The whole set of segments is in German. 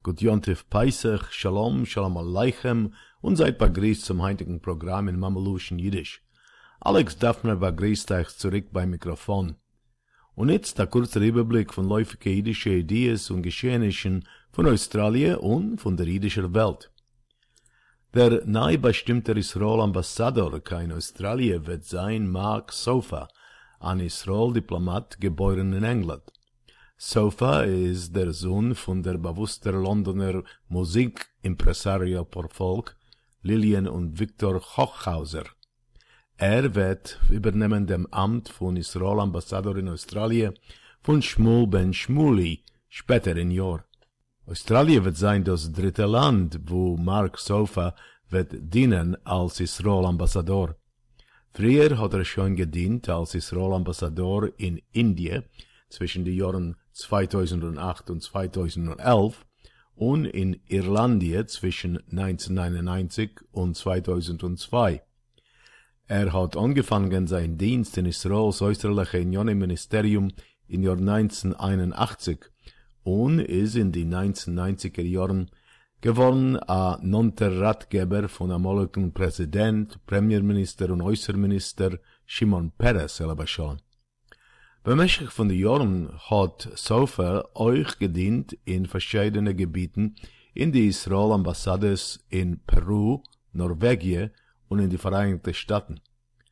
Gut Yontif Pesach, Shalom, Shalom Aleichem und seid begrüßt zum heutigen Programm in Mameluschen Jiddisch. Alex Daffner begrüßt euch zurück beim Mikrofon. Und jetzt der kurze Überblick von läufigen jüdischen Ideen und Geschehnissen von Australien und von der jüdischen Welt. Der neu bestimmte Israel-Ambassador in Australien wird sein Mark Sofa, ein Israel-Diplomat, geboren in England. Sofa ist der Sohn von der bewusster Londoner Musik-Impresario por Volk, Lillian und Victor Hochhauser. Er wird übernehmen dem Amt von Israel-Ambassador in Australien von Shmuel ben Shmuli später im Jahr. Australien wird sein das dritte Land, wo Mark Sofa wird dienen als Israel-Ambassador. Früher hat er schon gedient als Israel-Ambassador in Indien zwischen den Jahren 2008 und 2011 und in Irlandien zwischen 1999 und 2002. Er hat angefangen seinen Dienst in Israels äußerlichen Unionministerium im Jahr 1981 und ist in den 1990er Jahren geworden ein nonter Ratgeber von amoligen Präsident, Premierminister und Äußerminister Shimon Peres Elabashon. Bemächtigt von den Jahren hat Sofa euch gedient in verschiedenen Gebieten in die Israel-Ambassados in Peru, Norwegen und in die Vereinigten Staaten.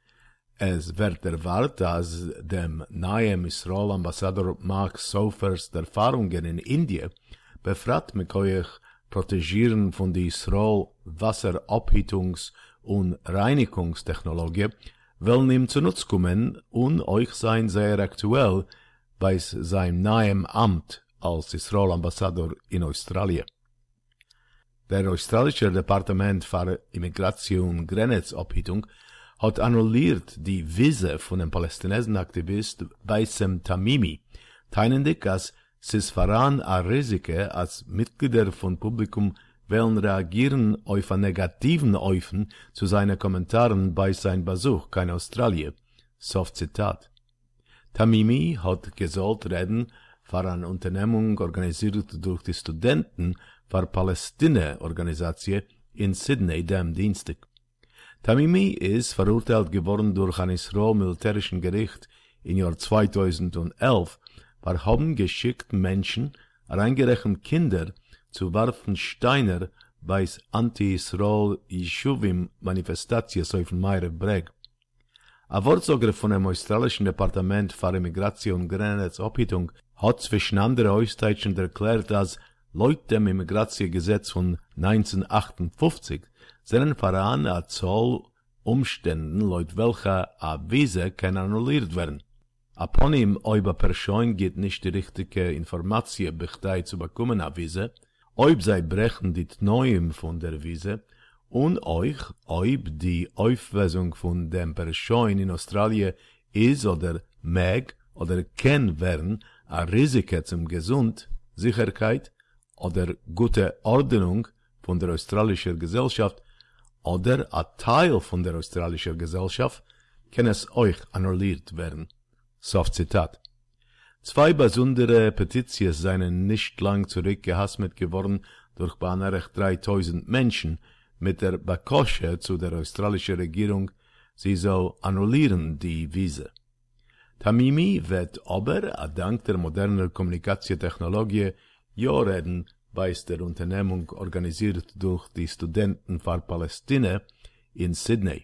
Es wird erwartet, dass dem neuen Israel-Ambassador Mark Sofas Erfahrungen in Indien befragt mit euch Protegieren von der Israel-Wasserabhittungs- und Reinigungstechnologie will ihm zunutze kommen und euch sein sehr aktuell bei seinem neuen Amt als Israel-Ambassador in Australien. Der australische Departement für Immigration und Grenzabhittung hat annulliert die Visa von dem Palästinensenaktivist Bassem Tamimi, teilendig als Sisfaran a Risiko als Mitglieder von Publikum wollen reagieren auf einen negativen Eufen zu seinen Kommentaren bei seinem Besuch in Australien. Soft Zitat. Tamimi hat gesollt reden für eine Unternehmung organisiert durch die Studenten für Palästina-Organisation in Sydney dem Dienstag. Tamimi ist verurteilt geworden durch ein israel-militärischen Gericht im Jahr 2011, für haben geschickt Menschen, reingerechnet Kinder, zu werfen Steiner bei Anti-Israel-Yeshuvim-Manifestations auf dem Meire Breg. Ein Wortsager von dem australischen Departement für Immigration und Grenzabhittung hat zwischen anderen Ausdeutschen erklärt, dass laut dem Immigrationsgesetz von 1958 seinen voran a Zollumständen, laut welcher a Visa kann annulliert werden. Upon ihm über Person geht nicht die richtige Information bechtei zu bekommen a Visa, ob sei brechen die Neuem von der Visa und euch, ob die Aufweisung von dem Person in Australien ist oder mag oder kann werden a Risiko zum Gesund, Sicherheit oder gute Ordnung von der australischen Gesellschaft oder a Teil von der australischen Gesellschaft, kann es euch annulliert werden. Soft Zitat. Zwei besondere Petitions seien nicht lang zurückgehasmet geworden durch beinahe 3000 Menschen mit der Bakosche zu der australischen Regierung, sie soll annullieren die Visa. Tamimi wird aber, dank der modernen Kommunikationstechnologie, ja reden, bei der Unternehmung organisiert durch die Studenten für Palästina in Sydney.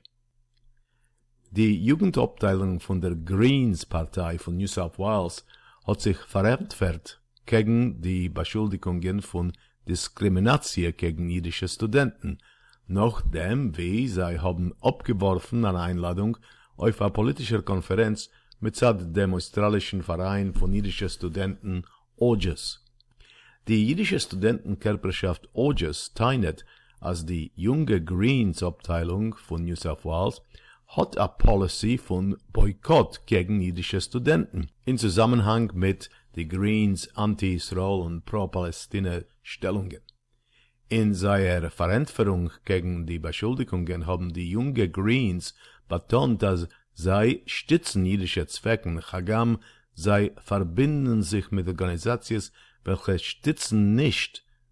Die Jugendabteilung von der Greens-Partei von New South Wales hat sich verantwortet gegen die Beschuldigungen von Diskrimination gegen jüdische Studenten, nachdem wie sie haben abgeworfen eine Einladung auf eine politische Konferenz mit dem australischen Verein von jüdischen Studenten OJES. Die jüdische Studentenkörperschaft OJES teilt als die junge Greens-Abteilung von New South Wales hat a Policy von Boykott gegen jüdische Studenten in Zusammenhang mit die Greens Anti-Israel und Pro-Palästina-Stellungen. In seiner Verantwortung gegen die Beschuldigungen haben die junge Greens betont, dass sie stützen jüdische Zwecken, sie verbinden sich mit Organisationen, welche stützen nicht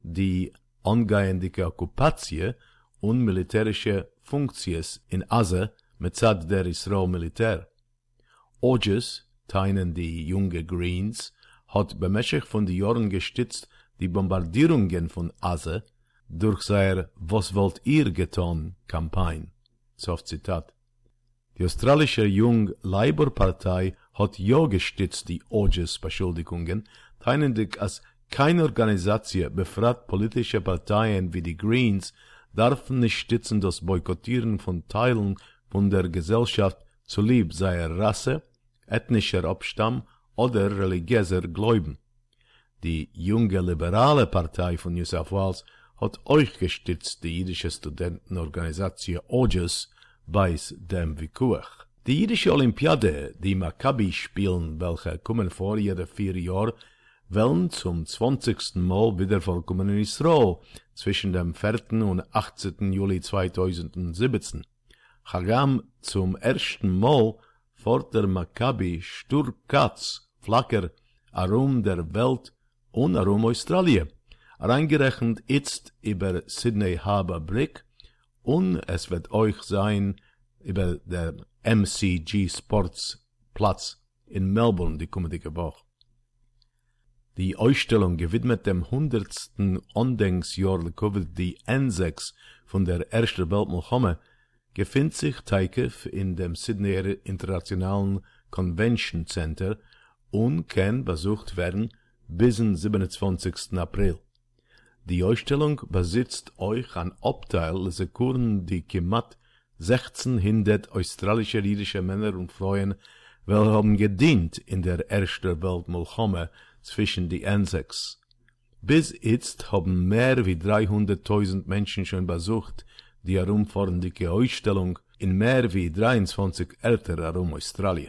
die angehende Okkupatie und militärische Funktions in Aze mitzad der Israel Militär. Oges, teinen die junge Greens, hat bemeshech von die Jahren gestützt die Bombardierungen von Aze durch seine Was wollt ihr getan Kampagne. Soft Zitat. Die australische Jung-Labour-Partei hat ja gestützt die Oges-Beschuldigungen, teinendig als keine Organisation befragt politische Parteien wie die Greens darf nicht stützen das Boykottieren von Teilen von der Gesellschaft zulieb seiner Rasse, ethnischer Abstamm oder religiöser Glauben. Die junge liberale Partei von New South Wales hat euch gestützt, die jüdische Studentenorganisation OGES, bei dem Wikuach. Die jüdische Olympiade, die Maccabi spielen, welche kommen vor jede 4 Jahre, wollen zum 20. Mal wieder vollkommen in Israel zwischen dem 4. und 18. Juli 2017. Chagam zum ersten Mal vor der Maccabi Sturkatz flacker arum der Welt und arum Australien, reingerechnet jetzt über Sydney Harbour Bridge und es wird euch sein über der MCG Sports Platz in Melbourne die kommende Woche. Die Ausstellung gewidmet dem 100. Andenksjahr Covid die N6 von der Ersten Weltmilchome befindet sich teikef in dem Sydney Internationalen Convention Center und kann besucht werden bis zum 27. April. Die Ausstellung besitzt euch ein Abteil Sekuren die Kemat 1600 australische jüdische Männer und Frauen, welche haben gedient in der Ersten Weltmilchome zwischen die N6. Bis jetzt haben mehr wie 300.000 Menschen schon besucht die herumfahrende Ausstellung in mehr wie 23 Orten herum Australien.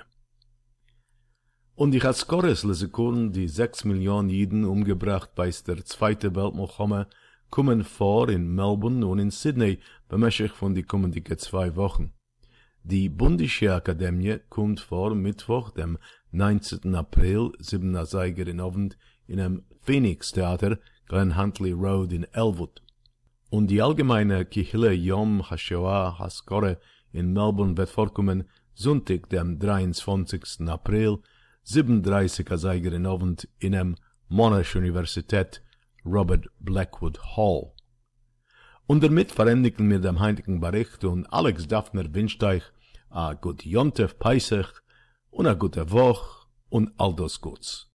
Und die Chaskores Sekuren, die 6 Millionen Jiden umgebracht bei der Zweiten Weltmilchome, kommen vor in Melbourne und in Sydney bemäßig von die kommenden 2 Wochen. Die Bundische Akademie kommt vor Mittwoch, dem 19. April, 7. Seiger in Abend, in einem Phoenix Theater, Glen Huntly Road in Elwood. Und die allgemeine Kihille Yom HaShoah Haskore in Melbourne wird vorkommen Sonntag, dem 23. April, 37. Seiger in Abend, in einem Monash Universität Robert Blackwood Hall. Und damit verändigen wir dem heutigen Bericht und Alex Daphner wünscht euch a gut Jontef Peisach und a gute Woche und all das Gutes.